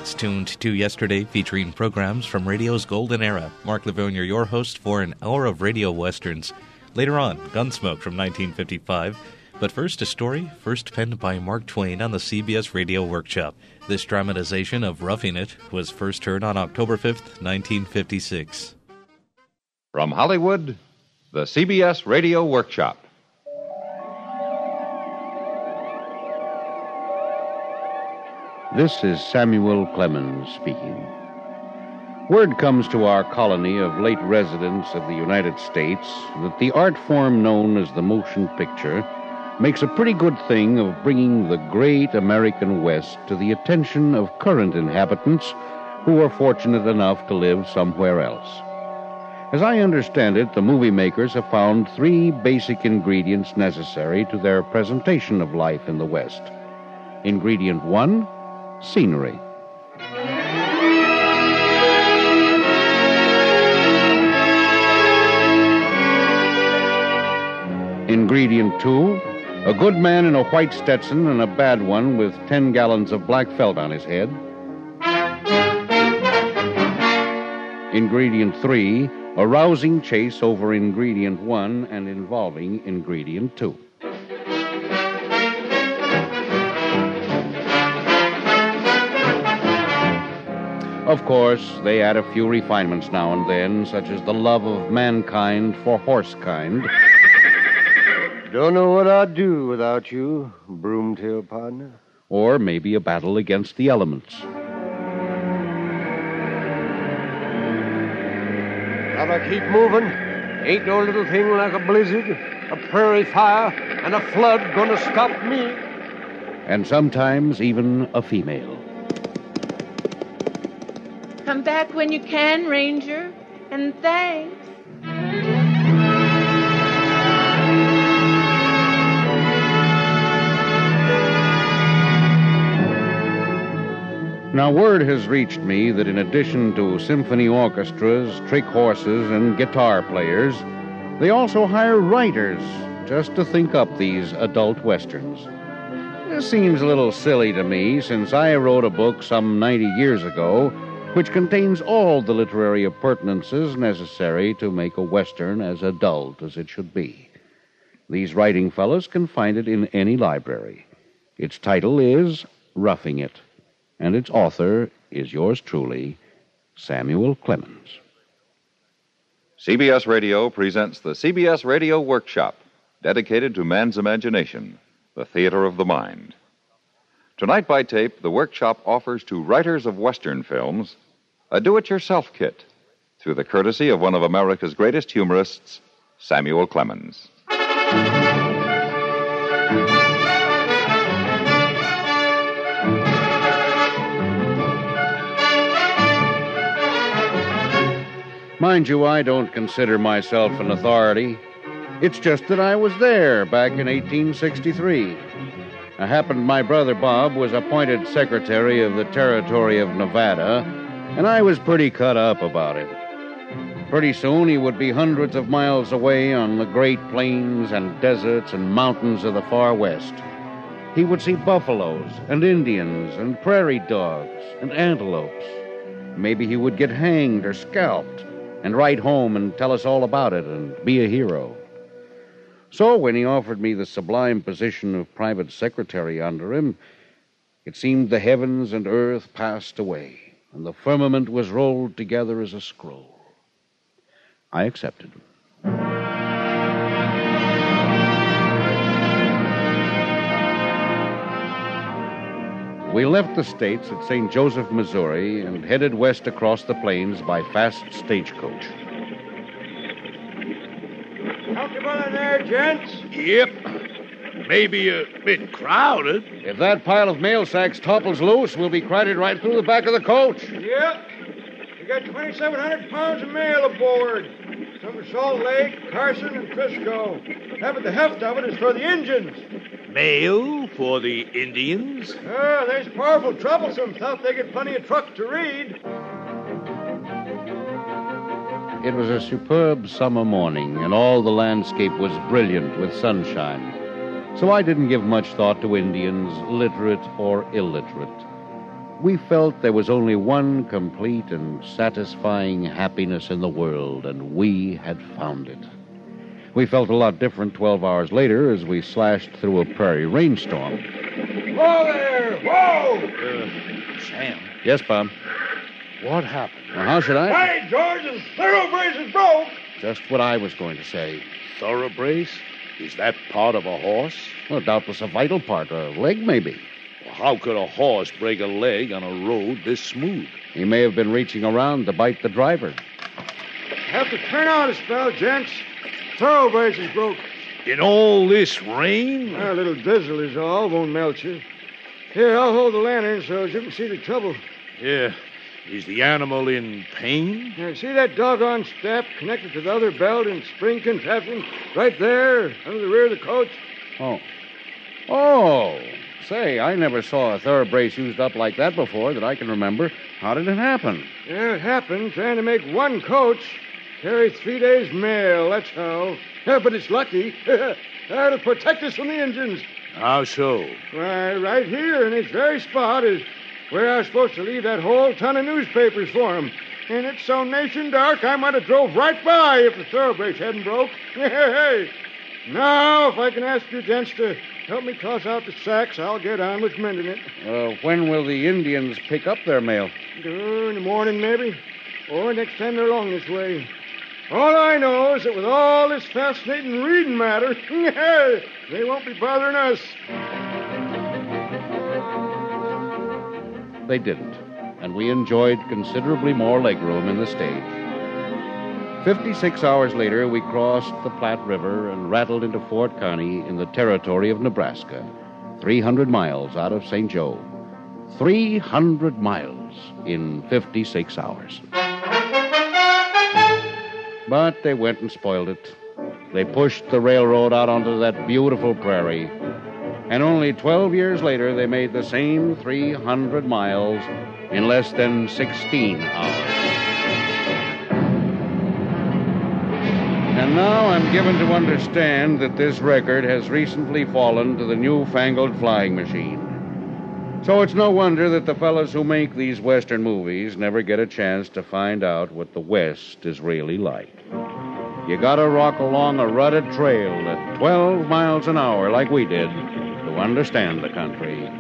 It's Tuned to Yesterday, featuring programs from radio's golden era. Mark Livonia, your host for an hour of radio westerns. Later on, Gunsmoke from 1955. But first, a story first penned by Mark Twain on the CBS Radio Workshop. This dramatization of Roughing It was first heard on October 5th, 1956. From Hollywood, the CBS Radio Workshop. This is Samuel Clemens speaking. Word comes to our colony of late residents of the United States that the art form known as the motion picture makes a pretty good thing of bringing the great American West to the attention of current inhabitants who are fortunate enough to live somewhere else. As I understand it, the movie makers have found three basic ingredients necessary to their presentation of life in the West. Ingredient one, scenery. Ingredient two, a good man in a white Stetson and a bad one with 10 gallons of black felt on his head. Ingredient three, a rousing chase over ingredient one and involving ingredient two. Of course, they add a few refinements now and then, such as the love of mankind for horsekind. Don't know what I'd do without you, broomtail partner. Or maybe a battle against the elements. Gotta keep moving. Ain't no little thing like a blizzard, a prairie fire, and a flood gonna stop me. And sometimes even a female. Come back when you can, Ranger, and thanks. Now, word has reached me that in addition to symphony orchestras, trick horses, and guitar players, they also hire writers just to think up these adult westerns. This seems a little silly to me, since I wrote a book some 90 years ago which contains all the literary appurtenances necessary to make a western as adult as it should be. These writing fellows can find it in any library. Its title is Roughing It, and its author is yours truly, Samuel Clemens. CBS Radio presents the CBS Radio Workshop, dedicated to man's imagination, the theater of the mind. Tonight by tape, the Workshop offers to writers of Western films a do-it-yourself kit through the courtesy of one of America's greatest humorists, Samuel Clemens. Mind you, I don't consider myself an authority. It's just that I was there back in 1863. It happened my brother Bob was appointed Secretary of the Territory of Nevada, and I was pretty cut up about it. Pretty soon he would be hundreds of miles away on the great plains and deserts and mountains of the far west. He would see buffaloes and Indians and prairie dogs and antelopes. Maybe he would get hanged or scalped and write home and tell us all about it and be a hero. So when he offered me the sublime position of private secretary under him, it seemed the heavens and earth passed away, and the firmament was rolled together as a scroll. I accepted. We left the States at St. Joseph, Missouri, and headed west across the plains by fast stagecoach. Comfortable in there, gents? Yep. Maybe a bit crowded. If that pile of mail sacks topples loose, we'll be crowded right through the back of the coach. Yep. We got 2,700 pounds of mail aboard. Some from Salt Lake, Carson, and Frisco. But the heft of it is for the Injuns. Mail for the Indians? There's powerful troublesome stuff. They get plenty of trucks to read. It was a superb summer morning, and all the landscape was brilliant with sunshine. So I didn't give much thought to Indians, literate or illiterate. we felt there was only one complete and satisfying happiness in the world, and we had found it. We felt a lot different 12 hours later as we slashed through a prairie rainstorm. Whoa there! Whoa! Sam, Yes, Bob? what happened? Well, how should I? Hey, George, the thoroughbrace is broke! Just what I was going to say. Thoroughbrace? Is that part of a horse? Well, doubtless a vital part, a leg maybe. Well, how could a horse break a leg on a road this smooth? He may have been reaching around to bite the driver. Have to turn out a spell, gents. Thoroughbrace is broke. In all this rain? A little drizzle is all. Won't melt you. Here, I'll hold the lantern so you can see the trouble. Yeah. Is the animal in pain? Now, see that doggone strap connected to the other belt and spring contraption right there under the rear of the coach? Oh, say, I never saw a thoroughbrace used up like that before that I can remember. How did it happen? Yeah, it happened trying to make one coach carry 3 days mail, that's how. Yeah, but it's lucky. That'll protect us from the engines. How so? Why, right here in this very spot is where I was supposed to leave that whole ton of newspapers for him. And it's so nation dark, I might have drove right by if the thoroughbrace hadn't broke. Hey, now, if I can ask you gents to help me toss out the sacks, I'll get on with mending it. When will the Indians pick up their mail? In the morning, maybe. Or next time they're along this way. All I know is that with all this fascinating reading matter, they won't be bothering us. They didn't, and we enjoyed considerably more legroom in the stage. 56 hours later, we crossed the Platte River and rattled into Fort Kearny in the territory of Nebraska, 300 miles out of St. Joe. 300 miles in 56 hours. But they went and spoiled it. They pushed the railroad out onto that beautiful prairie. And only 12 years later, they made the same 300 miles in less than 16 hours. And now I'm given to understand that this record has recently fallen to the newfangled flying machine. So it's no wonder that the fellas who make these Western movies never get a chance to find out what the West is really like. You gotta rock along a rutted trail at 12 miles an hour like we did to understand the country.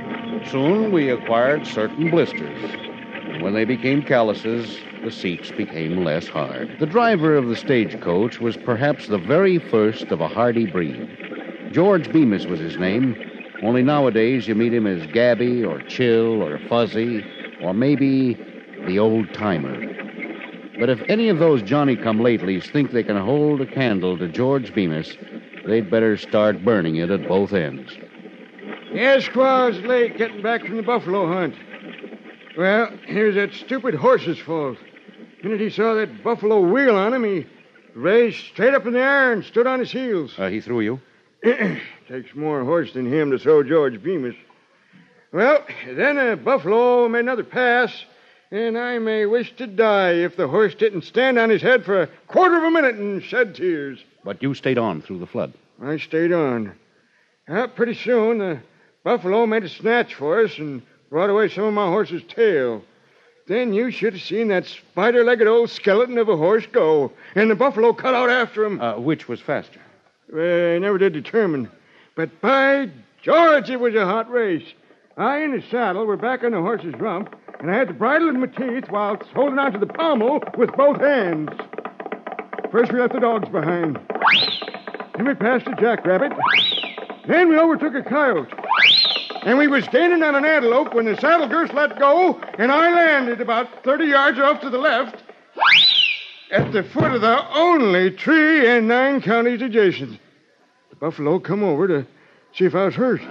Soon we acquired certain blisters. And when they became calluses, the seats became less hard. The driver of the stagecoach was perhaps the very first of a hardy breed. George Bemis was his name. Only nowadays you meet him as Gabby or Chill or Fuzzy or maybe the old-timer. But if any of those Johnny-come-latelys think they can hold a candle to George Bemis, they'd better start burning it at both ends. Yes, Squaw was late getting back from the buffalo hunt. Well, here's that stupid horse's fault. The minute he saw that buffalo wheel on him, he raised straight up in the air and stood on his heels. He threw you? Takes more horse than him to throw George Bemis. Well, then a buffalo made another pass, and I may wish to die if the horse didn't stand on his head for a quarter of a minute and shed tears. But you stayed on through the flood. I stayed on. Pretty soon, the buffalo made a snatch for us and brought away some of my horse's tail. Then you should have seen that spider-legged old skeleton of a horse go, and the buffalo cut out after him. Which was faster? I never did determine. But by George, it was a hot race. I in the saddle were back on the horse's rump, and I had the bridle in my teeth while holding on to the pommel with both hands. First, we left the dogs behind. Then we passed a jackrabbit. Then we overtook a coyote. And we was gaining on an antelope when the saddle girths let go, and I landed about 30 yards off to the left at the foot of the only tree in 9 counties adjacent. The buffalo come over to see if I was hurt.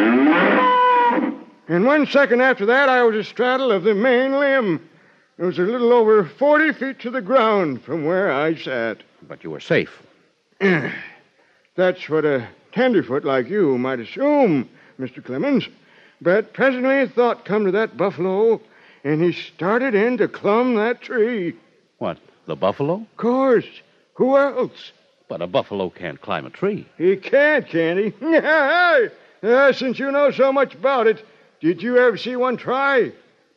And 1 second after that, I was astraddle of the main limb. It was a little over 40 feet to the ground from where I sat. But you were safe. That's what a tenderfoot like you might assume, Mr. Clemens. But presently a thought come to that buffalo, and he started in to climb that tree. What, the buffalo? Of course. Who else? But a buffalo can't climb a tree. He can't he? Since you know so much about it, did you ever see one try?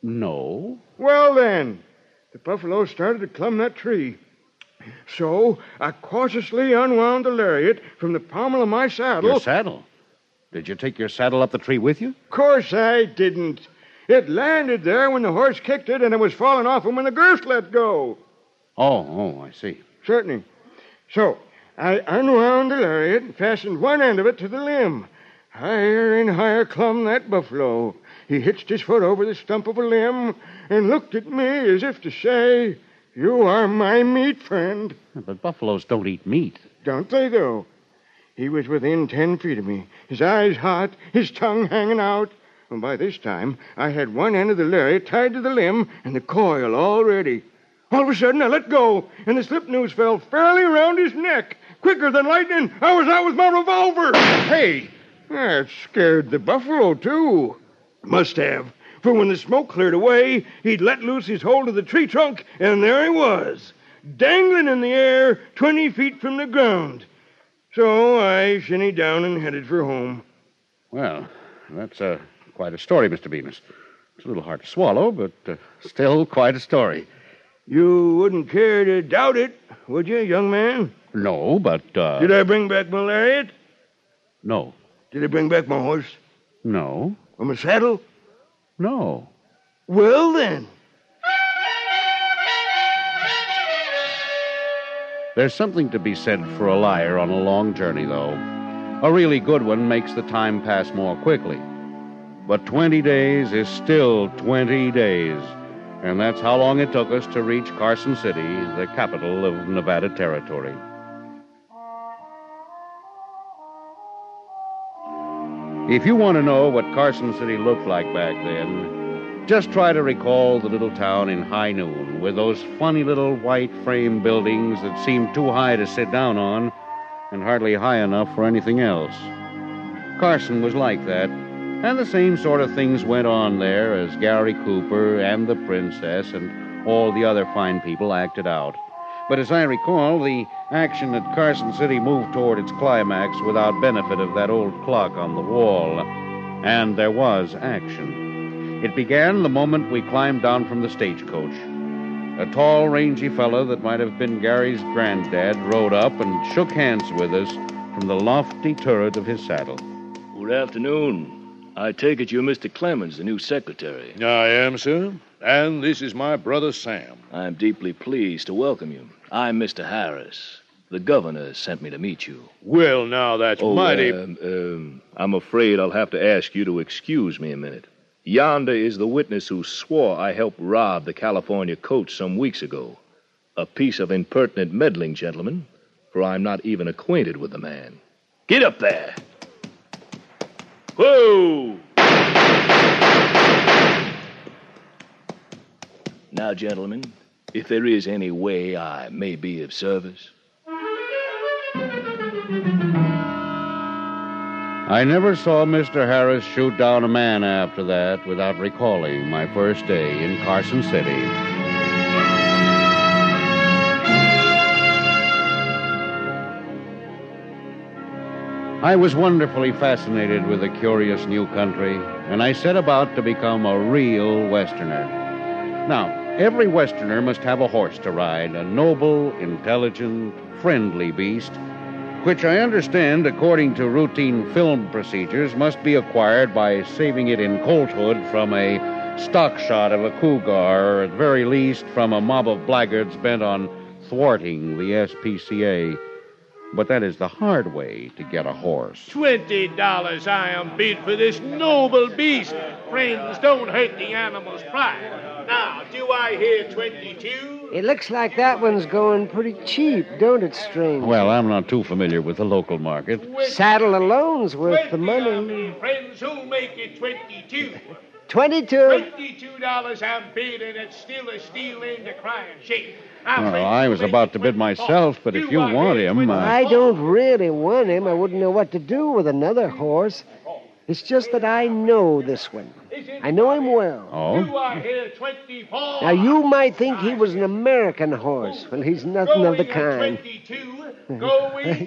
No. Well, then, the buffalo started to climb that tree. So I cautiously unwound the lariat from the pommel of my saddle. Your saddle? Did you take your saddle up the tree with you? Of course I didn't. It landed there when the horse kicked it, and it was falling off him when the girth let go. Oh, I see. Certainly. So I unwound the lariat and fastened one end of it to the limb. Higher and higher clumb that buffalo. He hitched his foot over the stump of a limb and looked at me as if to say, "You are my meat, friend." But buffaloes don't eat meat. Don't they, though? He was within 10 feet of me, his eyes hot, his tongue hanging out. And by this time, I had one end of the lariat tied to the limb and the coil all ready. All of a sudden, I let go, and the slip noose fell fairly around his neck. Quicker than lightning, I was out with my revolver. Hey! That scared the buffalo, too. Must have, for when the smoke cleared away, he'd let loose his hold of the tree trunk, and there he was, dangling in the air 20 feet from the ground. So I shinnied down and headed for home. Well, that's quite a story, Mr. Bemis. It's a little hard to swallow, but still quite a story. You wouldn't care to doubt it, would you, young man? No, but, Did I bring back my lariat? No. Did I bring back my horse? No. Or my saddle? No. Well, then. There's something to be said for a liar on a long journey, though. A really good one makes the time pass more quickly. But 20 days is still 20 days. And that's how long it took us to reach Carson City, the capital of Nevada Territory. If you want to know what Carson City looked like back then, just try to recall the little town in high noon with those funny little white frame buildings that seemed too high to sit down on and hardly high enough for anything else. Carson was like that, and the same sort of things went on there as Gary Cooper and the princess and all the other fine people acted out. But as I recall, the action at Carson City moved toward its climax without benefit of that old clock on the wall. And there was action. It began the moment we climbed down from the stagecoach. A tall, rangy fellow that might have been Gary's granddad rode up and shook hands with us from the lofty turret of his saddle. Good afternoon. I take it you're Mr. Clemens, the new secretary. I am, sir. And this is my brother Sam. I'm deeply pleased to welcome you. I'm Mr. Harris. The governor sent me to meet you. Well, now, that's mighty... I'm afraid I'll have to ask you to excuse me a minute. Yonder is the witness who swore I helped rob the California coach some weeks ago. A piece of impertinent meddling, gentlemen, for I'm not even acquainted with the man. Get up there! Whoa! Now, gentlemen, if there is any way I may be of service... I never saw Mr. Harris shoot down a man after that without recalling my first day in Carson City. I was wonderfully fascinated with the curious new country, and I set about to become a real Westerner. Now, every Westerner must have a horse to ride, a noble, intelligent, friendly beast, which I understand, according to routine film procedures, must be acquired by saving it in colthood from a stock shot of a cougar, or at very least from a mob of blackguards bent on thwarting the SPCA. But that is the hard way to get a horse. $20 I am bid for this noble beast. Friends, don't hurt the animal's pride. Now, do I hear 22? It looks like that one's going pretty cheap, don't it, stranger? Well, I'm not too familiar with the local market. Saddle alone's worth the money. Friends, who'll make it 22? 22. $22 I'm bid, and it's still a steal in the crying shame. Well, I was about to bid myself, but if you want him... I don't really want him. I wouldn't know what to do with another horse. It's just that I know this one. I know him well. Oh? Now, you might think he was an American horse. Well, he's nothing of the kind.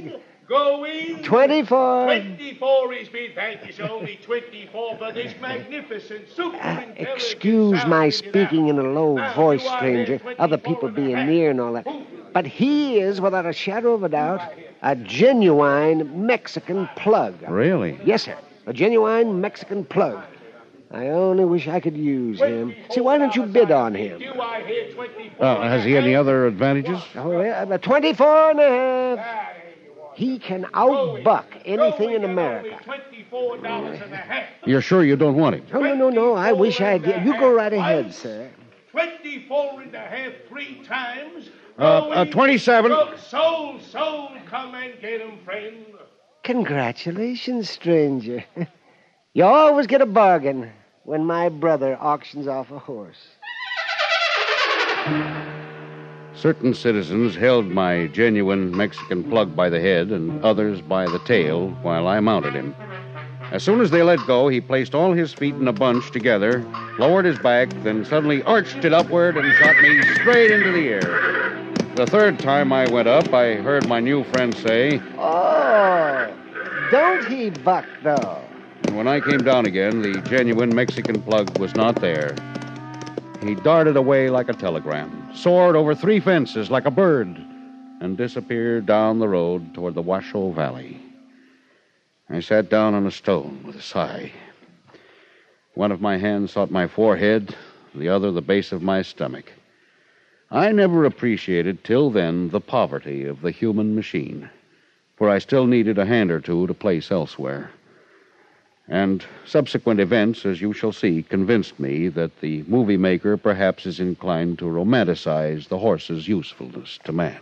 Going. 24. 24 is me, thank you, sir. Only 24 for this magnificent, super intelligent. Excuse my speaking in a low Now, voice, you are stranger, here, other 24 people and a being half. near and all that. But he is, without a shadow of a doubt, a genuine Mexican plug. Really? Yes, sir. A genuine Mexican plug. I only wish I could use him. See, why don't you bid on him? You are here 24. Has he any other advantages? Oh, yeah, 24 and a half. He can outbuck anything in America. $24 and a half. You're sure you don't want him? No. I wish I did. You go right ahead, sir. 24 and a half 3 times. 27. Sold, come and get him, friend. Congratulations, stranger. You always get a bargain when my brother auctions off a horse. Certain citizens held my genuine Mexican plug by the head and others by the tail while I mounted him. As soon as they let go, he placed all his feet in a bunch together, lowered his back, then suddenly arched it upward and shot me straight into the air. The third time I went up, I heard my new friend say, Oh, don't he buck, though? and when I came down again, the genuine Mexican plug was not there. He darted away like a telegram, soared over 3 fences like a bird, and disappeared down the road toward the Washoe Valley. I sat down on a stone with a sigh. One of my hands sought my forehead, the other the base of my stomach. I never appreciated till then the poverty of the human machine, for I still needed a hand or two to place elsewhere. And subsequent events, as you shall see, convinced me that the movie maker perhaps is inclined to romanticize the horse's usefulness to man.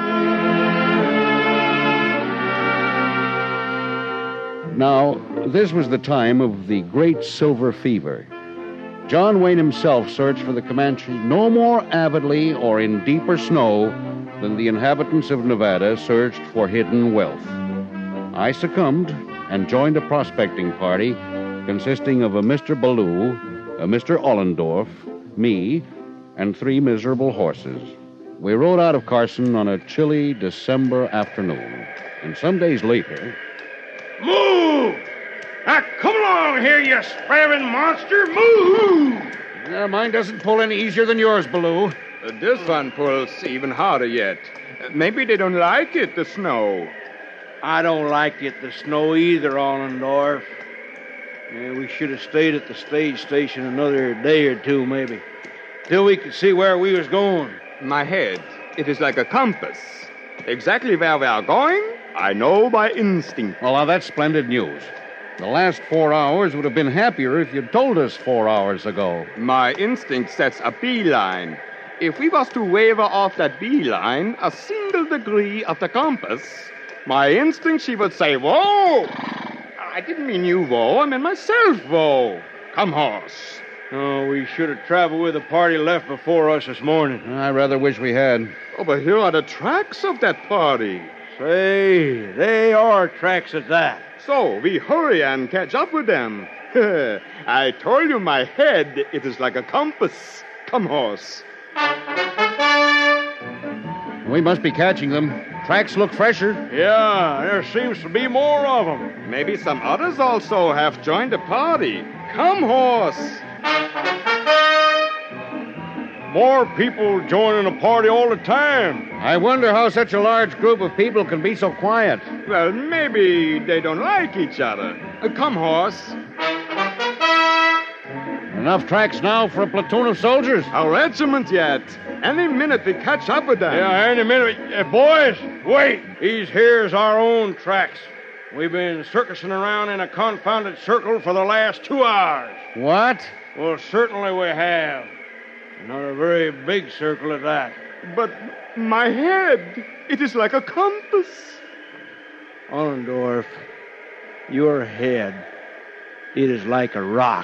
Now, this was the time of the Great Silver Fever. John Wayne himself searched for the Comanche no more avidly or in deeper snow than the inhabitants of Nevada searched for hidden wealth. I succumbed and joined a prospecting party consisting of a Mr. Ballou, a Mr. Ollendorf, me, and 3 miserable horses. We rode out of Carson on a chilly December afternoon, and some days later... Move! Now, come along here, you sparing monster! Move! mine doesn't pull any easier than yours, Ballou. This one pulls even harder yet. Maybe they don't like it, the snow. I don't like it, the snow either, Ollendorf. Yeah, we should have stayed at the stage station another day or two, maybe. Till we could see where we was going. My head, it is like a compass. Exactly where we are going, I know by instinct. Well, now, that's splendid news. The last 4 hours would have been happier if you'd told us 4 hours ago. My instinct sets a beeline. If we was to waver off that beeline a single degree of the compass, my instinct, she would say, whoa! I didn't mean you, whoa. I meant myself, whoa. Come, horse. Oh, we should have traveled with the party left before us this morning. I rather wish we had. Oh, but here are the tracks of that party. Say, they are tracks at that. So we hurry and catch up with them. I told you my head, it is like a compass. Come, horse. We must be catching them. Tracks look fresher. Yeah, there seems to be more of them. Maybe some others also have joined the party. Come, horse. More people joining the party all the time. I wonder how such a large group of people can be so quiet. Well, maybe they don't like each other. Come, horse. Enough tracks now for a platoon of soldiers. A regiment yet. Any minute we catch up with them. Yeah, any minute. Boys, wait. These here's our own tracks. We've been circusing around in a confounded circle for the last 2 hours. What? Well, certainly we have. Not a very big circle at that. But my head, it is like a compass. Ollendorf, your head, it is like a rock.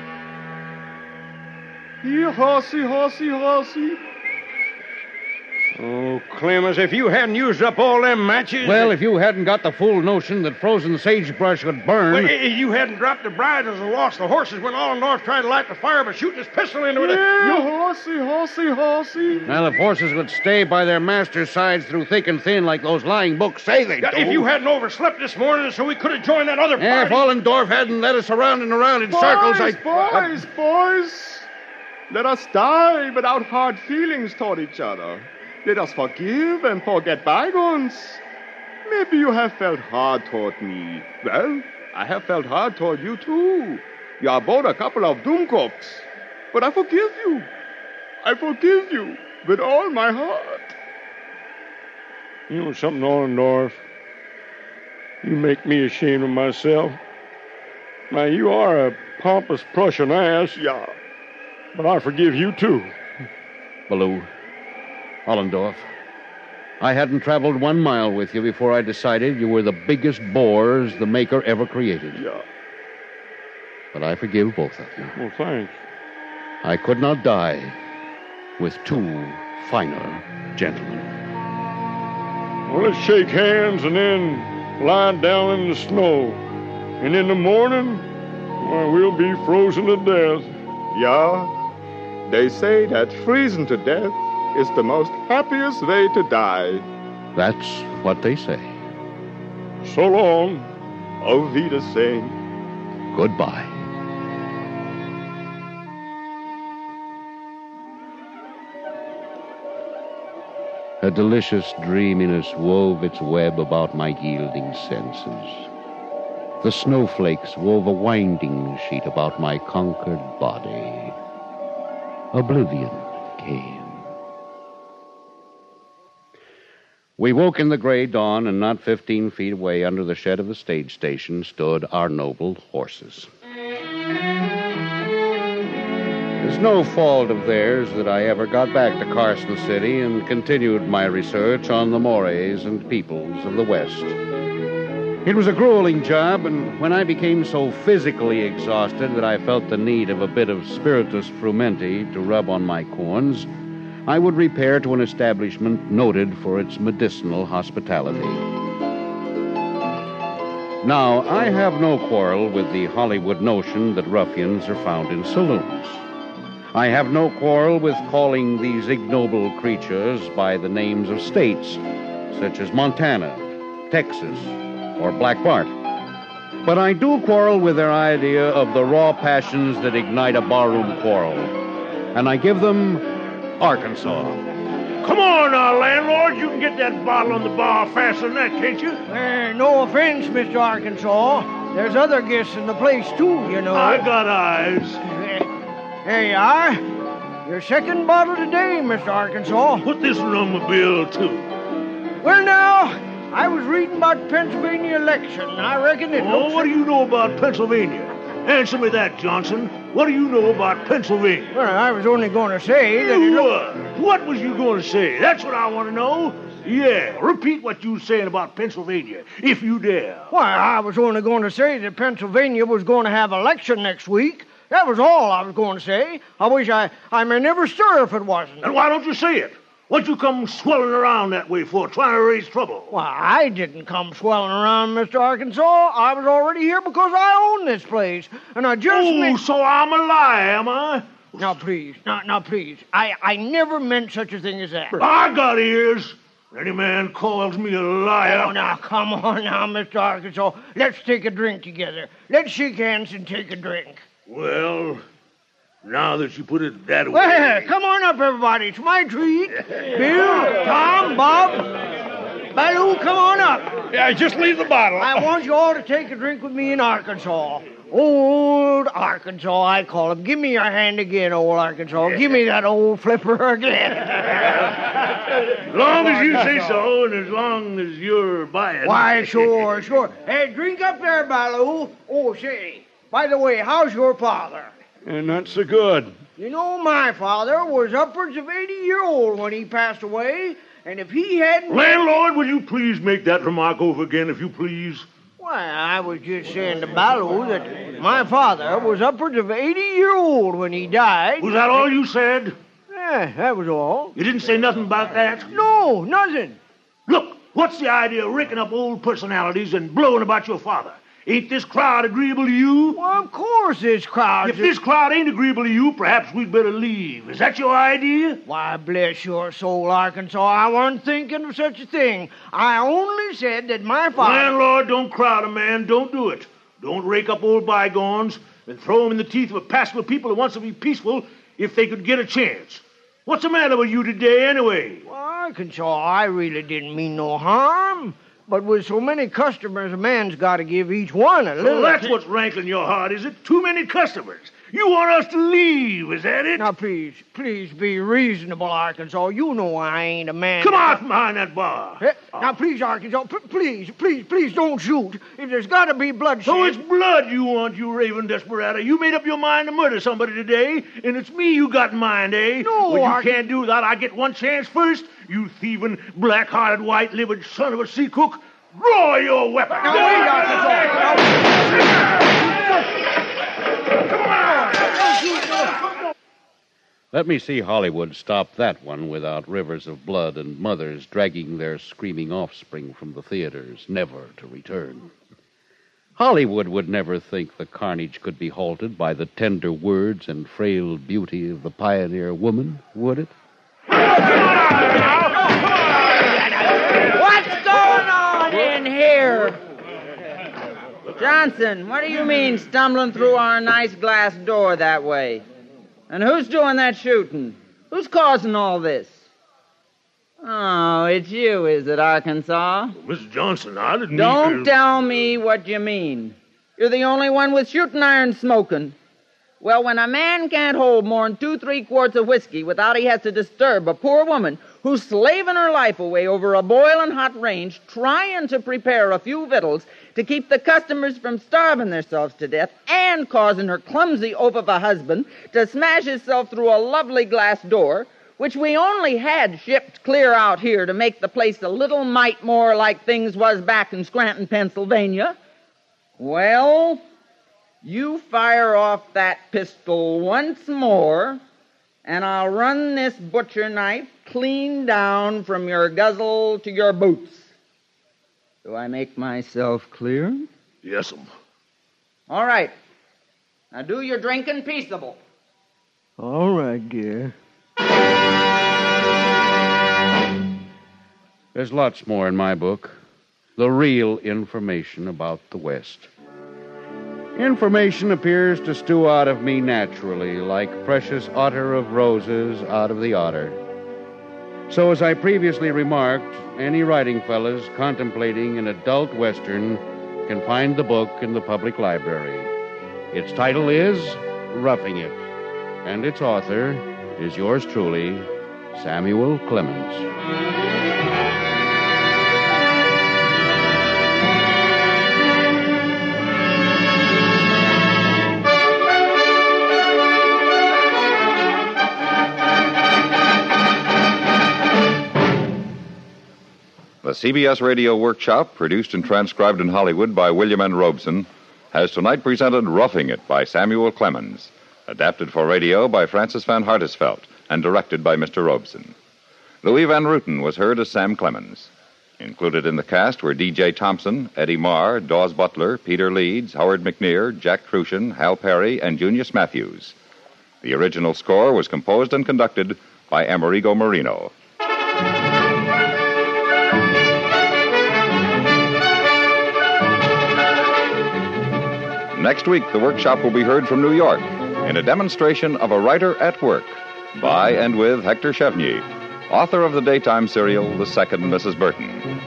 Here, horsey, horsey, horsey. Oh, Clemens, if you hadn't used up all them matches... Well, if you hadn't got the full notion that frozen sagebrush would burn... Well, you hadn't dropped the bridles and lost the horses when all north tried to light the fire by shooting his pistol into it... Horsey. Well, if horses would stay by their master's sides through thick and thin like those lying books say they do... If you hadn't overslept this morning so we could have joined that other party... If Ollendorf hadn't led us around and around in circles, Boys! Let us die without hard feelings toward each other. Let us forgive and forget bygones. Maybe you have felt hard toward me. Well, I have felt hard toward you, too. You are both a couple of doomcocks. But I forgive you. I forgive you with all my heart. You know something, Ollendorf? You make me ashamed of myself. Now, you are a pompous Prussian ass. Yeah. But I forgive you, too. Baloo, Ollendorf, I hadn't traveled 1 mile with you before I decided you were the biggest bores the Maker ever created. Yeah. But I forgive both of you. Well, thanks. I could not die with 2 finer gentlemen. Well, let's shake hands and then lie down in the snow. And in the morning, well, we'll be frozen to death. Yeah. They say that freezing to death is the most happiest way to die. That's what they say. So long. Auf Wiedersehen. Goodbye. A delicious dreaminess wove its web about my yielding senses. The snowflakes wove a winding sheet about my conquered body. Oblivion came. We woke in the gray dawn, and not 15 feet away under the shed of the stage station stood our noble horses. It's no fault of theirs that I ever got back to Carson City and continued my research on the mores and peoples of the West. It was a grueling job, and when I became so physically exhausted that I felt the need of a bit of spiritus frumenti to rub on my corns, I would repair to an establishment noted for its medicinal hospitality. Now, I have no quarrel with the Hollywood notion that ruffians are found in saloons. I have no quarrel with calling these ignoble creatures by the names of states, such as Montana, Texas, or Black Bart. But I do quarrel with their idea of the raw passions that ignite a barroom quarrel. And I give them Arkansas. Come on now, landlord. You can get that bottle on the bar faster than that, can't you? No offense, Mr. Arkansas. There's other guests in the place, too, you know. I got eyes. There you are. Your second bottle today, Mr. Arkansas. Put this one on my bill, too. Well, now, I was reading about the Pennsylvania election. I reckon it looks... What do you know about Pennsylvania? Answer me that, Johnson. What do you know about Pennsylvania? Well, I was only going to say that... What was you going to say? That's what I want to know. Yeah, repeat what you were saying about Pennsylvania, if you dare. Why, I was only going to say that Pennsylvania was going to have election next week. That was all I was going to say. I wish I may never stir if it wasn't. And why don't you say it? What you come swelling around that way for, trying to raise trouble? Why, I didn't come swelling around, Mr. Arkansas. I was already here because I own this place. And I just... so I'm a liar, am I? Now, please. Now, please. I never meant such a thing as that. I got ears. Any man calls me a liar. Oh, now, come on now, Mr. Arkansas. Let's take a drink together. Let's shake hands and take a drink. Well, now that you put it that way... Well, come on up, everybody. It's my treat. Bill, Tom, Bob, Baloo, come on up. Yeah, just leave the bottle. I want you all to take a drink with me in Arkansas. Old Arkansas, I call him. Give me your hand again, old Arkansas. Give me that old flipper again. As long as you say so, and as long as you're buying. Why, sure. Hey, drink up there, Baloo. Oh, say, by the way, how's your father? And not so good. You know, my father was upwards of 80-year-old when he passed away, and if he hadn't... Landlord, will you please make that remark over again, if you please? Why, I was just saying to Baloo that my father was upwards of 80-year-old when he died. Was that all you said? Yeah, Yeah, that was all. You didn't say nothing about that? No, nothing. Look, what's the idea of raking up old personalities and blowing about your father? Ain't this crowd agreeable to you? Well, of course this crowd... If this crowd ain't agreeable to you, perhaps we'd better leave. Is that your idea? Why, bless your soul, Arkansas, I wasn't thinking of such a thing. I only said that my father... Landlord, don't crowd a man. Don't do it. Don't rake up old bygones and throw them in the teeth of a passable people who wants to be peaceful if they could get a chance. What's the matter with you today, anyway? Well, Arkansas, I really didn't mean no harm. But with so many customers, a man's got to give each one a little... Well, that's what's rankling your heart, is it? Too many customers. You want us to leave, is that it? Now, please be reasonable, Arkansas. You know I ain't a man... Come out from behind that bar. Now, please, Arkansas, please don't shoot. If there's got to be bloodshed... So it's blood you want, you raving desperado. You made up your mind to murder somebody today, and it's me you got in mind, eh? No, well, you can't do that. I get one chance first. You thieving, black-hearted, white-livered son of a sea cook. Draw your weapon. Now, wait, Arkansas. Let me see Hollywood stop that one without rivers of blood and mothers dragging their screaming offspring from the theaters, never to return. Hollywood would never think the carnage could be halted by the tender words and frail beauty of the pioneer woman, would it? What's going on in here? Johnson, what do you mean stumbling through our nice glass door that way? And who's doing that shooting? Who's causing all this? Oh, it's you, is it, Arkansas? Well, Mrs. Johnson, I didn't Don't tell me what you mean. You're the only one with shooting iron smoking. Well, when a man can't hold more than 2-3 quarts of whiskey without he has to disturb a poor woman who's slaving her life away over a boiling hot range trying to prepare a few victuals to keep the customers from starving themselves to death and causing her clumsy oaf of a husband to smash himself through a lovely glass door, which we only had shipped clear out here to make the place a little mite more like things was back in Scranton, Pennsylvania. Well, you fire off that pistol once more, and I'll run this butcher knife clean down from your guzzle to your boots. Do I make myself clear? Yes'm. All right. Now do your drinking peaceable. All right, dear. There's lots more in my book. The real information about the West. Information appears to stew out of me naturally, like precious ottar of roses out of the otter. So, as I previously remarked, any writing fellows contemplating an adult Western can find the book in the public library. Its title is Roughing It, and its author is yours truly, Samuel Clemens. The CBS Radio Workshop, produced and transcribed in Hollywood by William N. Robeson, has tonight presented Roughing It by Samuel Clemens, adapted for radio by Francis Van Hartisfeld, and directed by Mr. Robeson. Louis Van Ruten was heard as Sam Clemens. Included in the cast were D.J. Thompson, Eddie Marr, Dawes Butler, Peter Leeds, Howard McNear, Jack Crucian, Hal Perry, and Junius Matthews. The original score was composed and conducted by Amerigo Marino. Next week, the workshop will be heard from New York in a demonstration of A Writer at Work by and with Hector Chevnier, author of the daytime serial The Second Mrs. Burton.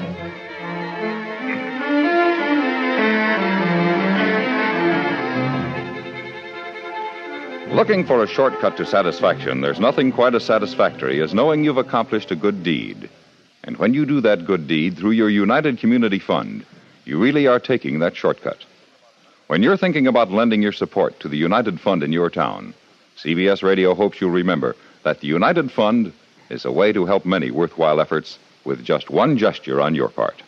Looking for a shortcut to satisfaction, there's nothing quite as satisfactory as knowing you've accomplished a good deed. And when you do that good deed through your United Community Fund, you really are taking that shortcut. When you're thinking about lending your support to the United Fund in your town, CBS Radio hopes you'll remember that the United Fund is a way to help many worthwhile efforts with just one gesture on your part.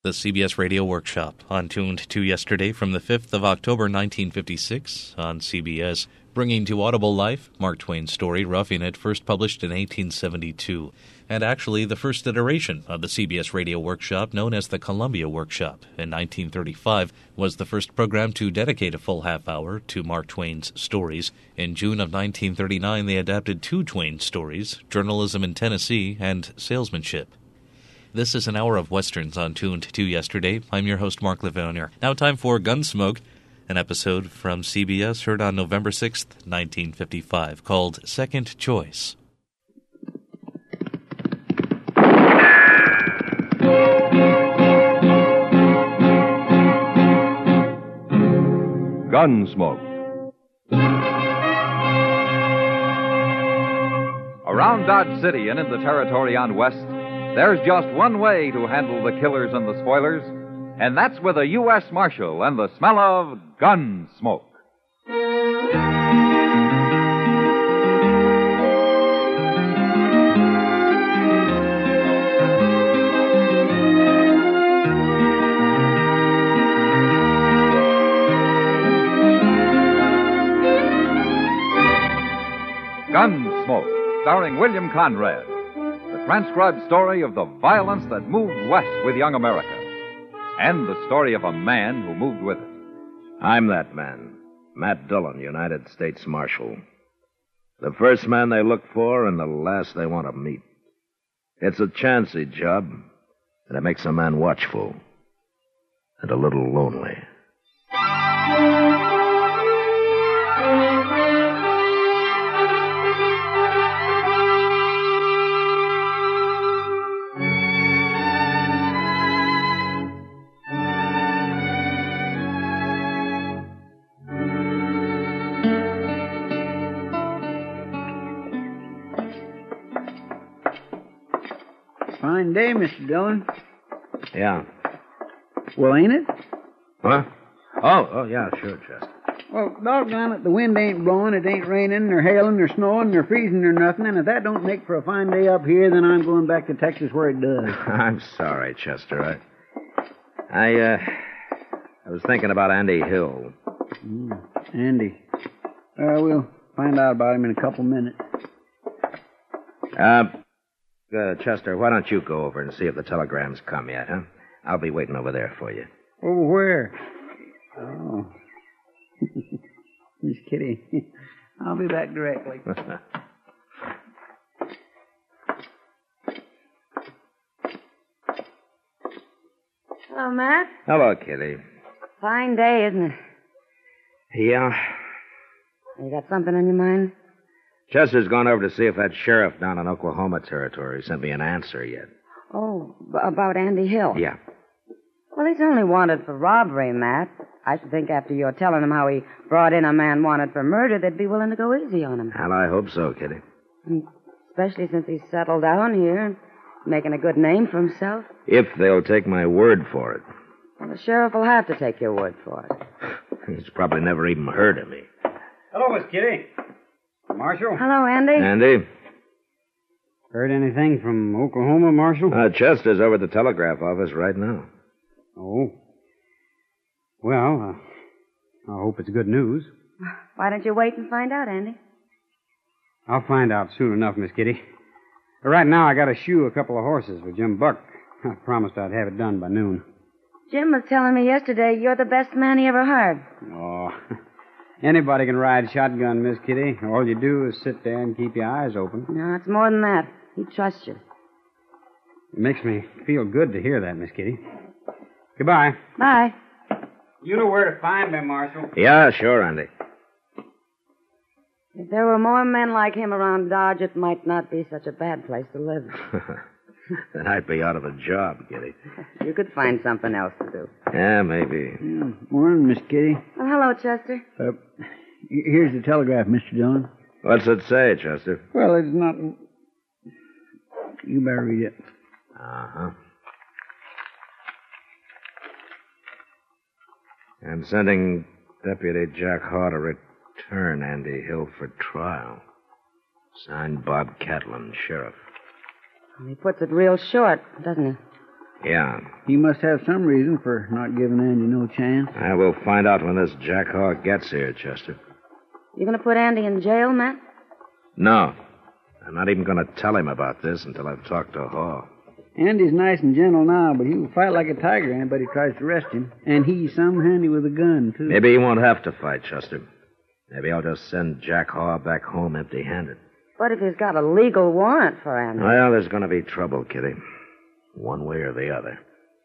the CBS Radio Workshop, on Tuned to Yesterday from the 5th of October 1956 on CBS, bringing to audible life Mark Twain's story Roughing It, first published in 1872, and actually the first iteration of the CBS Radio Workshop, known as the Columbia Workshop, in 1935, was the first program to dedicate a full half hour to Mark Twain's stories. In June of 1939, they adapted 2 Twain stories, Journalism in Tennessee and Salesmanship. This is an hour of Westerns on Tuned to Yesterday. I'm your host, Mark Livonier. Now time for Gunsmoke, an episode from CBS heard on November 6th, 1955, called Second Choice. Gunsmoke. Around Dodge City and in the territory on West, there's just one way to handle the killers and the spoilers, and that's with a U.S. Marshal and the smell of gun smoke. Gunsmoke, starring William Conrad. The transcribed story of the violence that moved west with young America. And the story of a man who moved with it. I'm that man, Matt Dillon, United States Marshal. The first man they look for and the last they want to meet. It's a chancy job, and it makes a man watchful and a little lonely. Fine day, Mr. Dillon. Yeah. Well, ain't it? Huh? Oh, yeah, sure, Chester. Well, doggone it, the wind ain't blowing, it ain't raining, nor hailing, nor snowing, nor freezing, nor nothing, and if that don't make for a fine day up here, then I'm going back to Texas where it does. I'm sorry, Chester. I was thinking about Andy Hill. Andy. We'll find out about him in a couple minutes. Chester, why don't you go over and see if the telegram's come yet, huh? I'll be waiting over there for you. Over where? Oh. Miss Kitty. I'll be back directly. Hello, Matt. Hello, Kitty. Fine day, isn't it? Yeah. You got something on your mind? Chester's gone over to see if that sheriff down in Oklahoma Territory sent me an answer yet. Oh, about Andy Hill? Yeah. Well, he's only wanted for robbery, Matt. I should think after you're telling him how he brought in a man wanted for murder, they'd be willing to go easy on him. Well, I hope so, Kitty. Especially since he's settled down here and making a good name for himself. If they'll take my word for it. Well, the sheriff will have to take your word for it. He's probably never even heard of me. Hello, Miss Kitty. Marshal? Hello, Andy. Andy? Heard anything from Oklahoma, Marshal? Chester's over at the telegraph office right now. Oh. Well, I hope it's good news. Why don't you wait and find out, Andy? I'll find out soon enough, Miss Kitty. Right now, I got to shoe a couple of horses for Jim Buck. I promised I'd have it done by noon. Jim was telling me yesterday you're the best man he ever hired. Oh, anybody can ride shotgun, Miss Kitty. All you do is sit there and keep your eyes open. No, it's more than that. He trusts you. It makes me feel good to hear that, Miss Kitty. Goodbye. Bye. You know where to find me, Marshal. Yeah, sure, Andy. If there were more men like him around Dodge, it might not be such a bad place to live. Then I'd be out of a job, Kitty. You could find something else to do. Yeah, maybe. Morning, Miss Kitty. Well, hello, Chester. Here's the telegraph, Mr. Dillon. What's it say, Chester? Well, it's not... You better read it. Uh-huh. I'm sending Deputy Jack Haw to return Andy Hill for trial. Signed Bob Catlin, Sheriff. He puts it real short, doesn't he? Yeah. He must have some reason for not giving Andy no chance. I will find out when this Jack Haw gets here, Chester. You going to put Andy in jail, Matt? No. I'm not even going to tell him about this until I've talked to Haw. Andy's nice and gentle now, but he'll fight like a tiger anybody tries to arrest him. And he's some handy with a gun, too. Maybe he won't have to fight, Chester. Maybe I'll just send Jack Haw back home empty-handed. But if he's got a legal warrant for Andy... Well, there's going to be trouble, Kitty. One way or the other.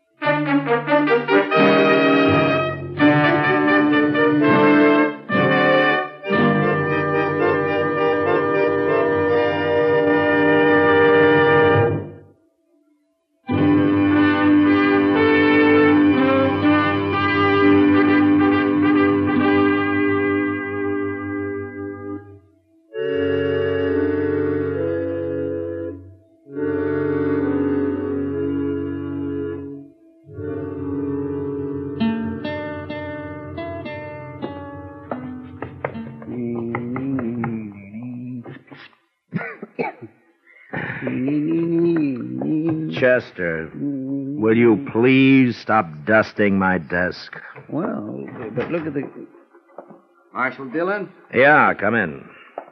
Chester, will you please stop dusting my desk? Well, but look at the... Marshal Dillon? Yeah, come in.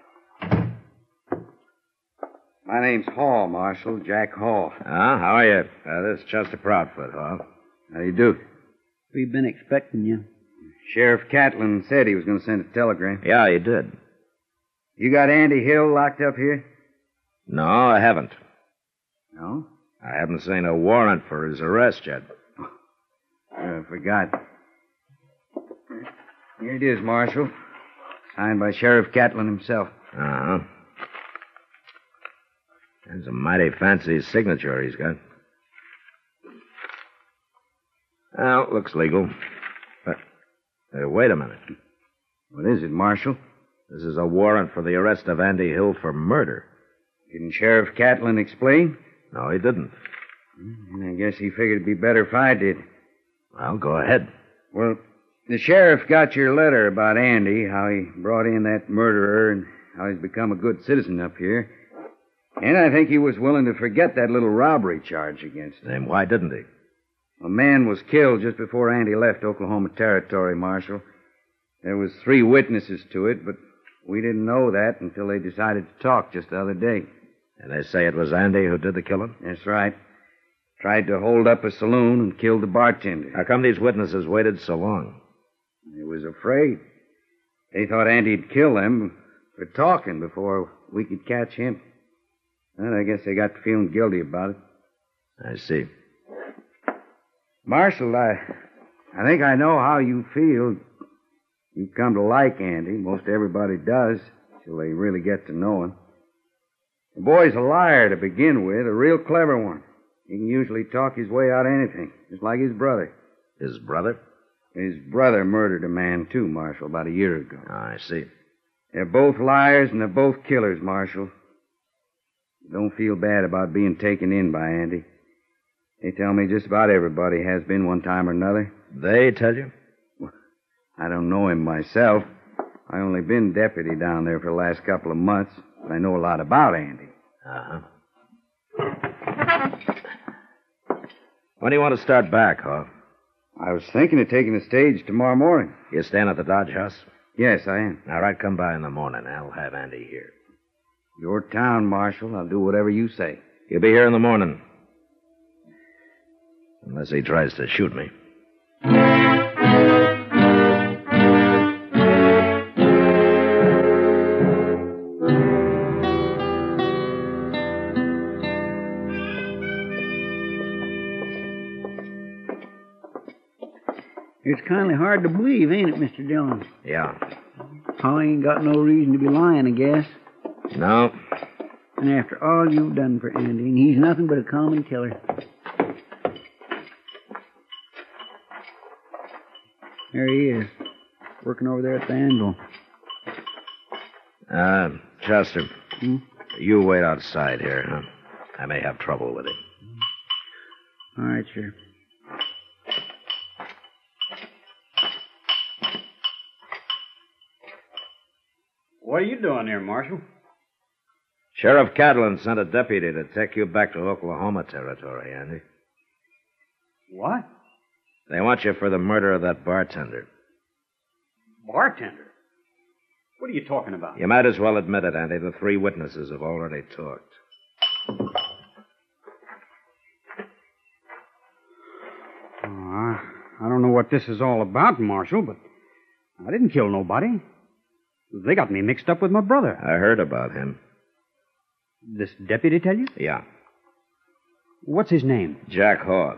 My name's Hall, Marshal. Jack Hall. How are you? This is Chester Proudfoot, Hall. How do you do? We've been expecting you. Sheriff Catlin said he was going to send a telegram. Yeah, he did. You got Andy Hill locked up here? No, I haven't. No? I haven't seen a warrant for his arrest yet. I forgot. Here it is, Marshal. Signed by Sheriff Catlin himself. Uh-huh. That's a mighty fancy signature he's got. Well, looks legal. But, wait a minute. What is it, Marshal? This is a warrant for the arrest of Andy Hill for murder. Didn't Sheriff Catlin explain? No, he didn't. I guess he figured it'd be better if I did. Well, go ahead. Well, the sheriff got your letter about Andy, how he brought in that murderer and how he's become a good citizen up here. And I think he was willing to forget that little robbery charge against him. Then why didn't he? A man was killed just before Andy left Oklahoma Territory, Marshal. There was 3 witnesses to it, but we didn't know that until they decided to talk just the other day. And they say it was Andy who did the killing? That's right. Tried to hold up a saloon and killed the bartender. How come these witnesses waited so long? They was afraid. They thought Andy'd kill them for talking before we could catch him. Well, I guess they got to feeling guilty about it. I see. Marshal, I think I know how you feel. You've come to like Andy. Most everybody does, till they really get to know him. The boy's a liar to begin with, a real clever one. He can usually talk his way out of anything, just like his brother. His brother? His brother murdered a man, too, Marshal, about a year ago. Oh, I see. They're both liars and they're both killers, Marshal. Don't feel bad about being taken in by Andy. They tell me just about everybody has been one time or another. They tell you? I don't know him myself. I only been deputy down there for the last couple of months, but I know a lot about Andy. Uh-huh. When do you want to start back, Haw? I was thinking of taking the stage tomorrow morning. You staying at the Dodge House? Yes, I am. All right, come by in the morning. I'll have Andy here. Your town, Marshal. I'll do whatever you say. He'll be here in the morning. Unless he tries to shoot me. It's kind of hard to believe, ain't it, Mr. Dillon? Yeah. Holly ain't got no reason to be lying, I guess. No. And after all you've done for Andy, and he's nothing but a common killer. There he is, working over there at the anvil. Chester, you wait outside here, huh? I may have trouble with him. All right, sir. What are you doing here, Marshal? Sheriff Catlin sent a deputy to take you back to Oklahoma Territory, Andy. What? They want you for the murder of that bartender. Bartender? What are you talking about? You might as well admit it, Andy. The 3 witnesses have already talked. I don't know what this is all about, Marshal, but I didn't kill nobody. They got me mixed up with my brother. I heard about him. This deputy tell you? Yeah. What's his name? Jack Hall.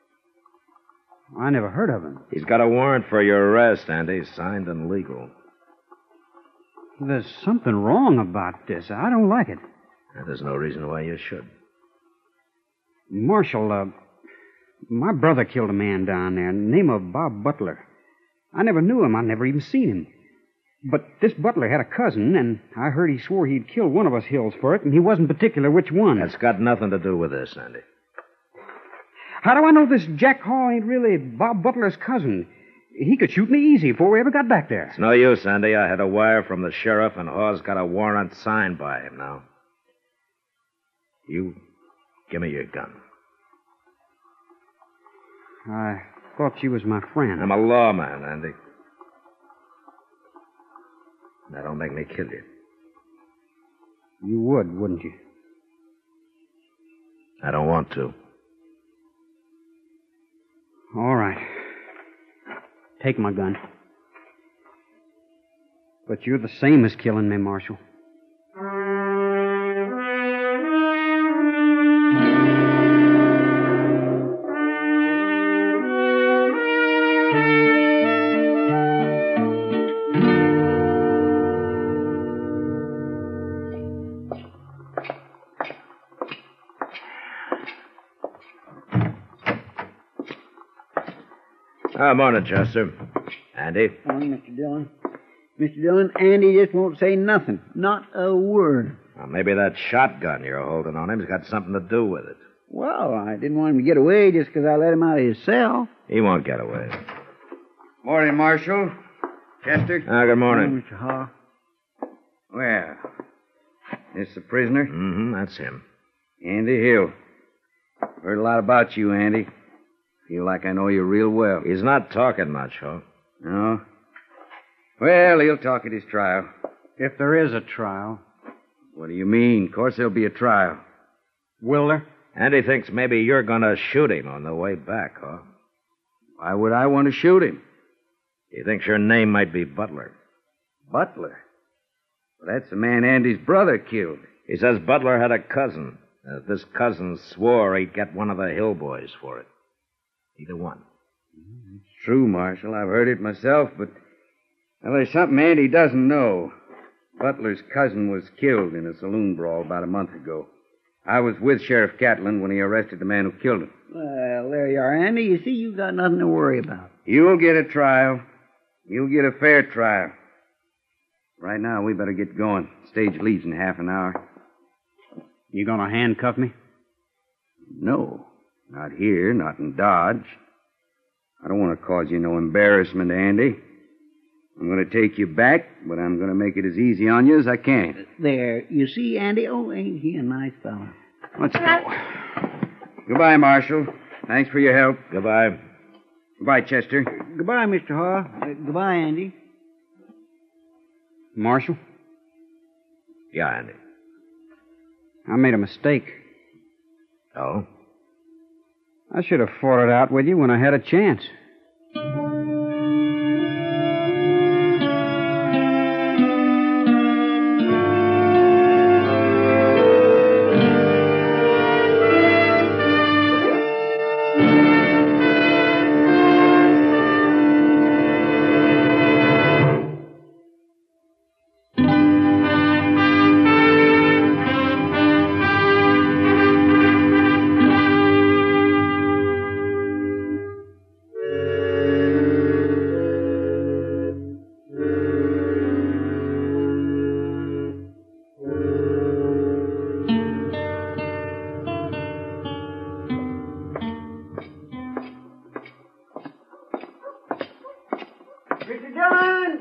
I never heard of him. He's got a warrant for your arrest, Andy, signed and legal. There's something wrong about this. I don't like it. There's no reason why you should. Marshal, my brother killed a man down there, name of Bob Butler. I never knew him. I never even seen him. But this Butler had a cousin, and I heard he swore he'd kill one of us Hills for it, and he wasn't particular which one. That's got nothing to do with this, Andy. How do I know this Jack Hall ain't really Bob Butler's cousin? He could shoot me easy before we ever got back there. It's no use, Andy. I had a wire from the sheriff, and Hall's got a warrant signed by him now. You give me your gun. I thought you was my friend. I'm a lawman, Andy. Now, don't make me kill you. You would, wouldn't you? I don't want to. All right. Take my gun. But you're the same as killing me, Marshal. Morning, Chester. Andy? Morning, Mr. Dillon. Mr. Dillon, Andy just won't say nothing. Not a word. Well, maybe that shotgun you're holding on him's got something to do with it. Well, I didn't want him to get away just because I let him out of his cell. He won't get away. Morning, Marshal. Chester. Good morning. Mr. Hall. Well, this the prisoner? Mm-hmm, that's him. Andy Hill. Heard a lot about you, Andy. Feel like I know you real well. He's not talking much, huh? No. Well, he'll talk at his trial. If there is a trial. What do you mean? Of course there'll be a trial. Will there? Andy thinks maybe you're going to shoot him on the way back, huh? Why would I want to shoot him? He thinks your name might be Butler. Butler? Well, that's the man Andy's brother killed. He says Butler had a cousin. This cousin swore he'd get one of the Hill boys for it. Either one. It's true, Marshal. I've heard it myself, but well, there's something Andy doesn't know. Butler's cousin was killed in a saloon brawl about a month ago. I was with Sheriff Catlin when he arrested the man who killed him. Well, there you are, Andy. You see, you've got nothing to worry about. You'll get a trial. You'll get a fair trial. Right now, we better get going. Stage leaves in half an hour. You gonna handcuff me? No. Not here, not in Dodge. I don't want to cause you no embarrassment, Andy. I'm going to take you back, but I'm going to make it as easy on you as I can. There. You see, Andy? Oh, ain't he a nice fellow? Let's go. Goodbye, Marshal. Thanks for your help. Goodbye. Goodbye, Chester. Goodbye, Mr. Haw. Goodbye, Andy. Marshal? Yeah, Andy. I made a mistake. Oh? I should have fought it out with you when I had a chance. Mr. Dillon!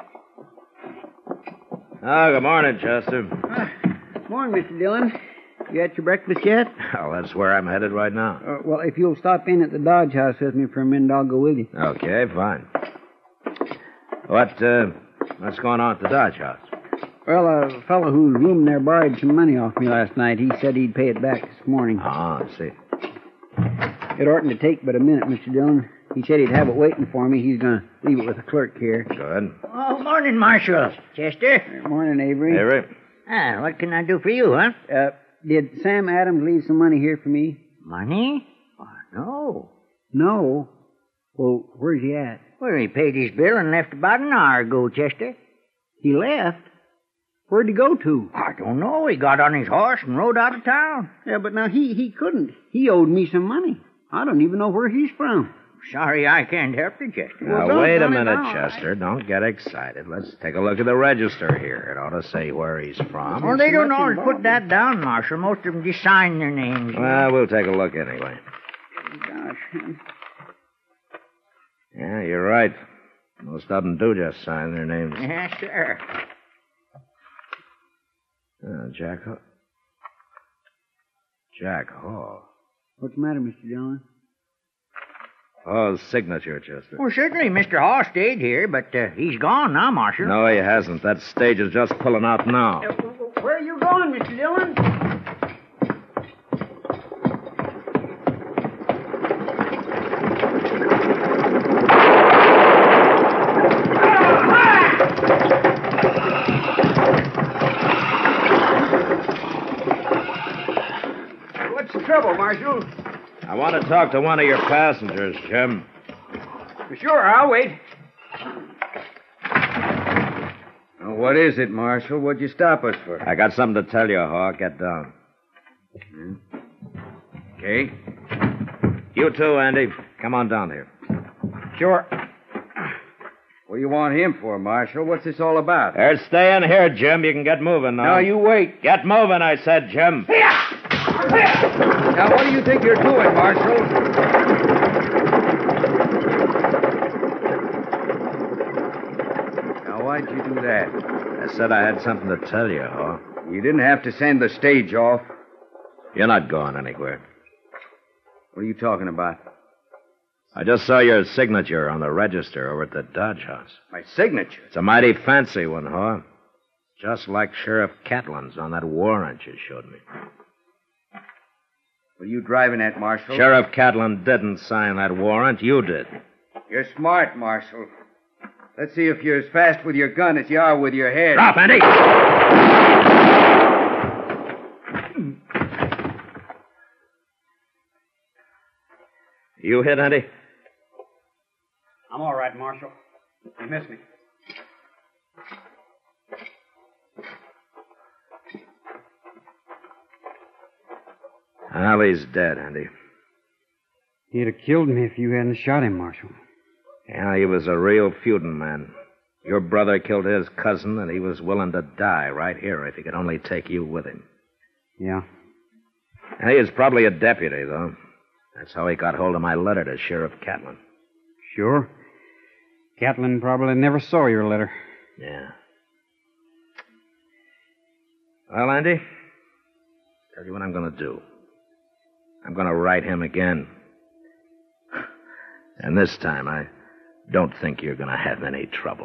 Oh, good morning, Chester. Morning, Mr. Dillon. You had your breakfast yet? Well, that's where I'm headed right now. Well, if you'll stop in at the Dodge House with me for a minute, I'll go with you. Okay, fine. What's going on at the Dodge House? Well, a fellow whose room there borrowed some money off me last night. He said he'd pay it back this morning. Ah, I see. It oughtn't to take but a minute, Mr. Dillon. He said he'd have it waiting for me. He's going to leave it with the clerk here. Good. Oh, morning, Marshal. Chester. Morning, Avery. Avery. What can I do for you, huh? Did Sam Adams leave some money here for me? Money? Oh, no. No? Well, where's he at? Well, he paid his bill and left about an hour ago, Chester. He left? Where'd he go to? I don't know. He got on his horse and rode out of town. Yeah, but now he couldn't. He owed me some money. I don't even know where he's from. Sorry I can't help you, Chester. Now, wait a minute, Chester. Don't get excited. Let's take a look at the register here. It ought to say where he's from. Well, they don't always put that down, Marshal. Most of them just sign their names. Well, we'll take a look anyway. Gosh. Yeah, you're right. Most of them do just sign their names. Yes, sir. Jack Hall. What's the matter, Mr. Dillon? Hall's signature, Chester. Well, certainly Mr. Hall stayed here, but he's gone now, Marshal. No, he hasn't. That stage is just pulling out now. Where are you going, Mr. Dillon? What's the trouble, Marshal? I want to talk to one of your passengers, Jim. Sure, I'll wait. What is it, Marshal? What'd you stop us for? I got something to tell you, Hawk. Get down. Okay. You too, Andy. Come on down here. Sure. What do you want him for, Marshal? What's this all about? Stay in here, Jim. You can get moving now. No, you wait. Get moving, I said, Jim. Now, what do you think you're doing, Marshal? Now, why'd you do that? I said I had something to tell you, Hawk. You didn't have to send the stage off. You're not going anywhere. What are you talking about? I just saw your signature on the register over at the Dodge House. My signature? It's a mighty fancy one, Hawk. Just like Sheriff Catlin's on that warrant you showed me. What are you driving at, Marshal? Sheriff Catlin didn't sign that warrant. You did. You're smart, Marshal. Let's see if you're as fast with your gun as you are with your head. Drop, Andy! You hit, Andy? I'm all right, Marshal. You missed me. Well, he's dead, Andy. He'd have killed me if you hadn't shot him, Marshal. Yeah, he was a real feuding man. Your brother killed his cousin, and he was willing to die right here if he could only take you with him. Yeah. And he is probably a deputy, though. That's how he got hold of my letter to Sheriff Catlin. Sure. Catlin probably never saw your letter. Yeah. Well, Andy, tell you what I'm going to do. I'm going to write him again. And this time, I don't think you're going to have any trouble.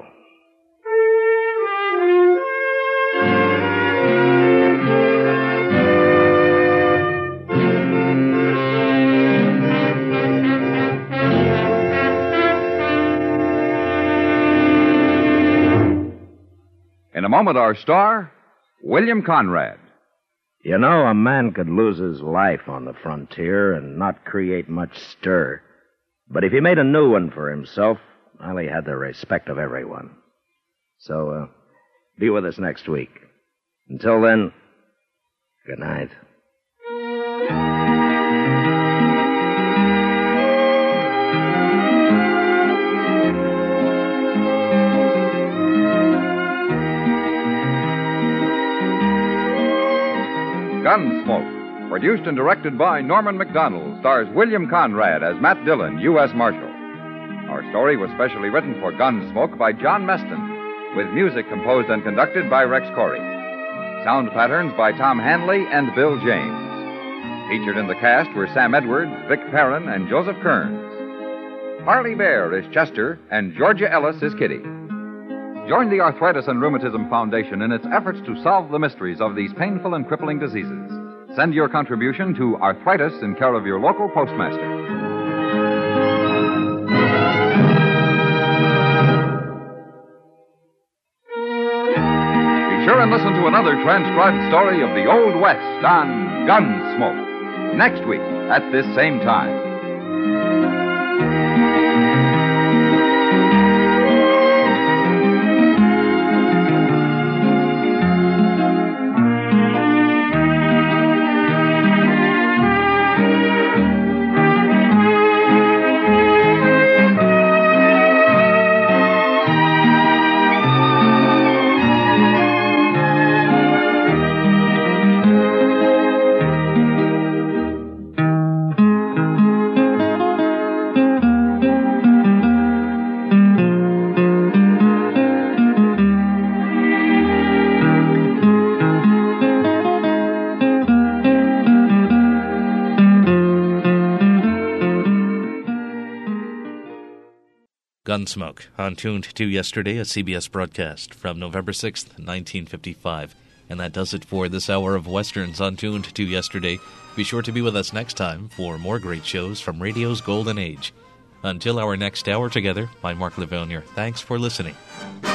In a moment, our star, William Conrad. You know, a man could lose his life on the frontier and not create much stir. But if he made a new one for himself, well, he had the respect of everyone. So, be with us next week. Until then, good night. Gunsmoke, produced and directed by Norman McDonald, stars William Conrad as Matt Dillon, U.S. Marshal. Our story was specially written for Gunsmoke by John Meston, with music composed and conducted by Rex Corey. Sound patterns by Tom Hanley and Bill James. Featured in the cast were Sam Edwards, Vic Perrin, and Joseph Kearns. Harley Bear is Chester, and Georgia Ellis is Kitty. Join the Arthritis and Rheumatism Foundation in its efforts to solve the mysteries of these painful and crippling diseases. Send your contribution to Arthritis in care of your local postmaster. Be sure and listen to another transcribed story of the Old West on Gunsmoke next week at this same time. Gunsmoke, on Tuned to Yesterday, a CBS broadcast from November 6th, 1955. And that does it for this hour of Westerns on Tuned to Yesterday. Be sure to be with us next time for more great shows from radio's golden age. Until our next hour together, I'm Mark Livonia. Thanks for listening.